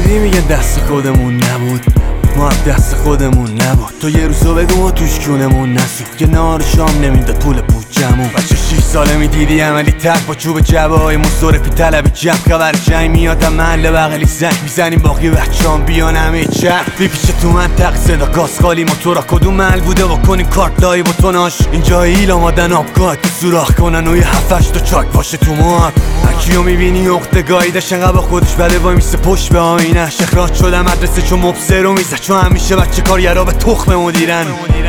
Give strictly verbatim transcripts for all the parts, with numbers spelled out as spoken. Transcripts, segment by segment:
دیدی میگن دست خودمون نبود، ما هم دست خودمون نبود. تو یه روزو بگو ما توش کونمون نسود که نهار شام نمیداد پول بودجمون. بچه شیش ساله میدیدی عملی تک با چوب جبه های مصرفی طلب جمع. خبر جنگ میاد هم محل بغلی زنگ میزنیم باقی بچه‌ام بیان همه چرخ بیپیچه تو منطق صدا گاز خالی موتورا کدوم محل بوده بکنیم کارت لای بوتوناش. اینجا ایل آمادن آبگاه تو سوراخ کنن و یه هفتش تا چاک باشه تو موهات. هرکیو میبینی اخته گاییدش انقدر با خودش بده وای میسته پشت به آینش. اخراج شدم مدرسه چون مبصر رو میزد چون همیشه بچه کارگرا به تخم مدیرن.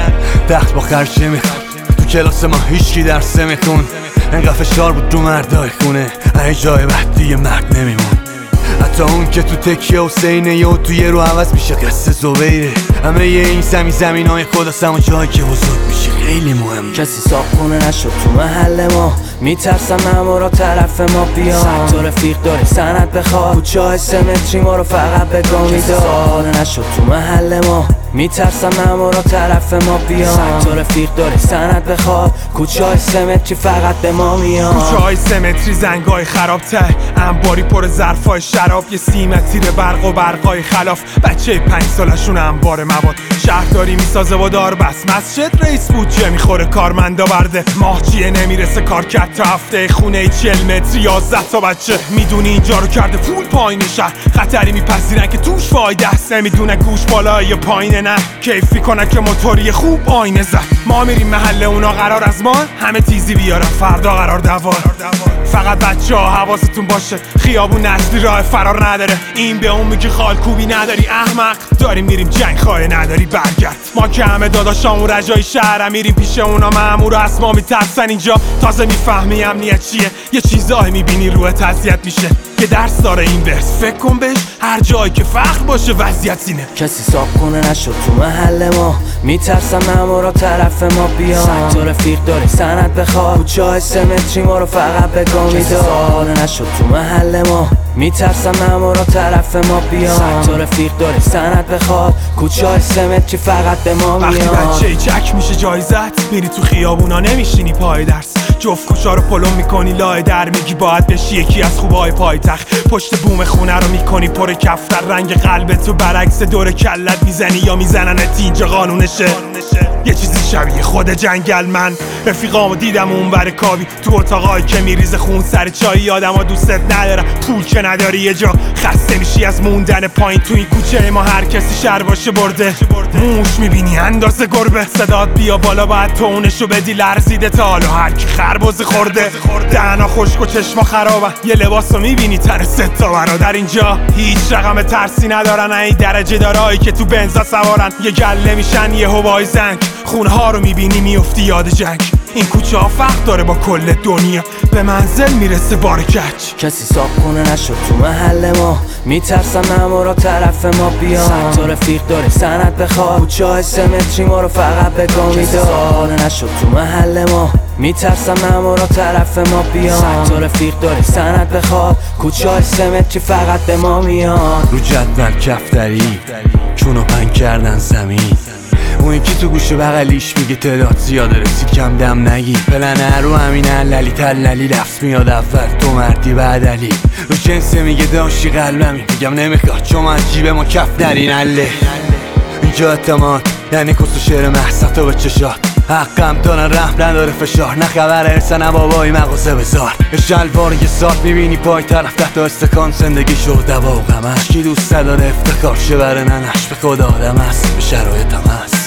تخت با خرشه میخون تو کلاس ما هیچکی درس میخون. انقدر فشار بود رو مردای خونه این جای بعد دیگه مرد نمیمون. حتی اون که تو تکیه حسینه یا تو یه رو عوض میشه قصه زبیره. همه یه این زمین زمین های خداست اما جایی که بزرگ میشه خیلی مهم. کسی صاحبخونه نشد تو محل ما، میترسم مامورا طرف ما بیان. صد تا رفیق داری سند بخواد کوچه های سه متری ما رو فقط به گا میداد. کسی صاحبخونه نشد تو محل ما، میترسم مامورا طرف ما بیان. صد تا رفیق داری سند بخواد کوچه های سه متری فقط به ما میان. کوچه های سه متری زنگای خراب ته انباری پر ظرفای شراب. یه سیمت تیر برق و برقای خلاف بچه پنج سالشون انبار مواد. شهرداری میسازه و دار بس مسجد رئیس بودجه میخوره کارمندا برده. ماه چیه نمیرسه کار کرد تا هفته خونه چهل متر یازده تا بچه. میدونی اینجا رو کرده فول پایین شهر خطری میپذیرن که توش فایده است. نمیدونه گوش بالای پایین نه کیفی کنه که موتوری خوب آینه زد. ما میریم محله اونا قرار از ما همه تیزی بیارن فردا قرار دوار. فقط بچه ها حواستون باشه خیابون نسلی راه فرار نداره. این به اون میگه خالکوبی نداری احمق داریم میریم جنگ خواهی نداری برگرد. ما که همه داداشامون رجای شهر میریم پیش اونا مامور از ما میترسن. اینجا تازه میفهمی امنیت چیه یه چیزایی میبینی روحت اذیت میشه. یه درس داره این ورس فکر کن بهش هر جایی که فخر باشه وضعیت اینه. کسی صاحبخونه نشد تو محل ما، میترسم مامورا طرف ما بیان. صد تا رفیق داری سند بخواد کوچه های سه متری ما رو فقط به گا میداد. کسی صاحبخونه نشد تو محل ما، میترسم مامورا طرف ما بیان. صد تا رفیق داری سند بخواد کوچه های سه متری فقط به ما میان. وقتی بچه چک میشه جایزت میری تو خیابونا نمیشینی پای درس. جفت کوچا رو پلم میکنی لای در میگی باید بشی یکی از خوبای پایتخت. پشت بوم خونه رو میکنی پر کفتر رنگ قلبت تو برعکس دور کلت میزنی یا میزننت اینجا قانونشه. یه چیزی شبیه خود جنگل من رفیقامو دیدم اون بر کابی تو اتاقایی که میریزه خون سر چایی. آدما دوستت ندارن پول که نداری یه جا خسته میشی از موندن پایین تو این کوچه ما. هر کسی شر باشه برده موش میبینی اندازه گربه. صدات بیا بالا باید تونشو بدی لرزیده تا حالا هر کی خربزه خورده. دهنا خشک و چشما خرابن یه لباسو میبینی تن سه تا برادر. اینجا هیچ رقم ترسی ندارن این درجه دارایی که تو بنزا سوارن. یه گله میشن یه هوای زنگ خونه ها رو میبینی میفتی یاد جنگ. این کوچه ها فرق داره با کل دنیا به منزل میرسه بار کچ. کسی صاحبخونه نشد تو محل ما، میترسم مامورا طرف ما بیان. صد تا رفیق داری سند بخواد کوچه های سه متری ما رو فقط به گا میداد. کسی صاحبخونه نشد تو محل ما، میترسم مامورا طرف ما بیان. صد تا رفیق داری سند بخواد کوچه های سه متری فقط به ما میان. رو جدول کفتری چونو پنگ کردن زمین. اون یکی تو گوشه بغلیش میگه تعداد زیاده رسید کم دم نگی. پلنه رو همینه للی تللی لفظ میاد اول تو مردی بعد علی. رو جنسه میگه داشتی قلبمی میگم نمیخواد چون من جیب ما کف نرین عله. اینجا اعتماد یعنی کس و شعر محصت و به چشات. حقم دارن رحم نداره فشار نه خبر ارسن بابایی مغازه بزار. یه شلوار یه ساعت میبینی پای طرف تحت استکان زندگی شد دوا و غمش. کی دوست داره افتخار شه بره ننش به خدا آدم هست به شرایطم هست.